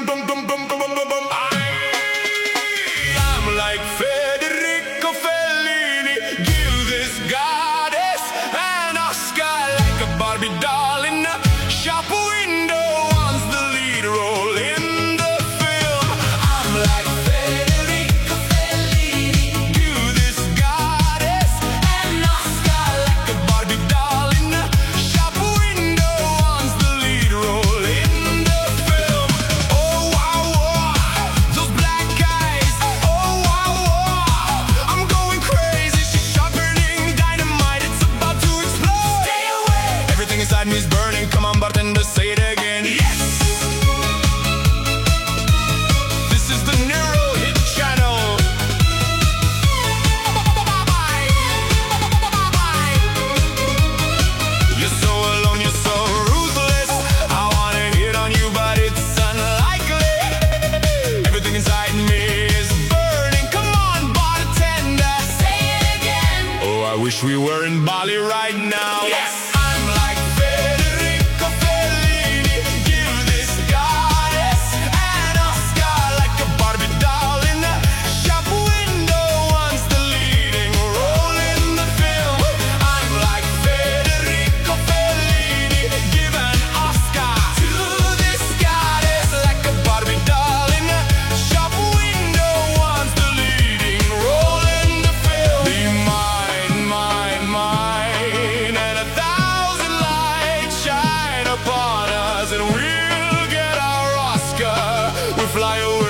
I'm like Federico Fellini. Give this goddess an Oscar like a Barbie doll in a shop window. Wants the lead role in the film. I'm like Federico Fellini. Give this goddess an Oscar like a Barbie doll in a shop window. Wants the lead role in the film. Oh wow, wow, those black eyes. Oh wow, wow, I'm going crazy. She's sharp, burning dynamite. It's about to explode. Stay away. Everything inside me is burning. Come on, bartender, say it again. Yes. This is the Nero Hit Channel. You're so alone, you're so ruthless. I wanna hit on you, but it's unlikely. Everything inside me is burning. Come on, bartender, say it again. Oh, I wish we were in Bali right now. Yes. I'm like Federico Fellini. Give this goddess an Oscar like a Barbie doll in a shop window. Wants the leading role in the film. I'm like Federico Fellini. Give an Oscar to this goddess like a Barbie doll in a shop window. Wants the leading role in the film. Be mine, mine, mine, and 1,000 lights shine upon us, and we'll get our Oscar. We'll fly away.